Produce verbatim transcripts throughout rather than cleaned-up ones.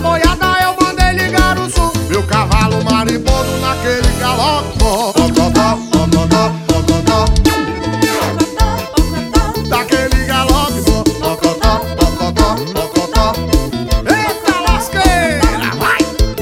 boiada eu mandei ligar o som. Meu cavalo mariposo naquele galope bom. Ocotó, ocotó, ocotó, daquele galope bom. Ocotó, ocotó, ocotó. Eita lasqueira, vai!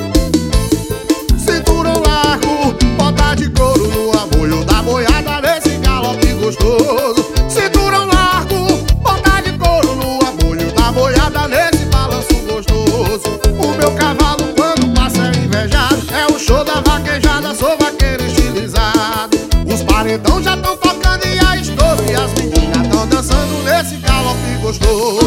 Cinturão largo, bota de couro no apoio da boiada nesse galope gostoso. Cinturão largo, bota de couro no apoio da boiada nesse balanço gostoso. O meu cavalo quando passa é invejado, é o show da vaquejada, sou vaqueiro estilizado. Os paredão já tão tocando e a estouro, e as meninas tão dançando nesse galope gostoso.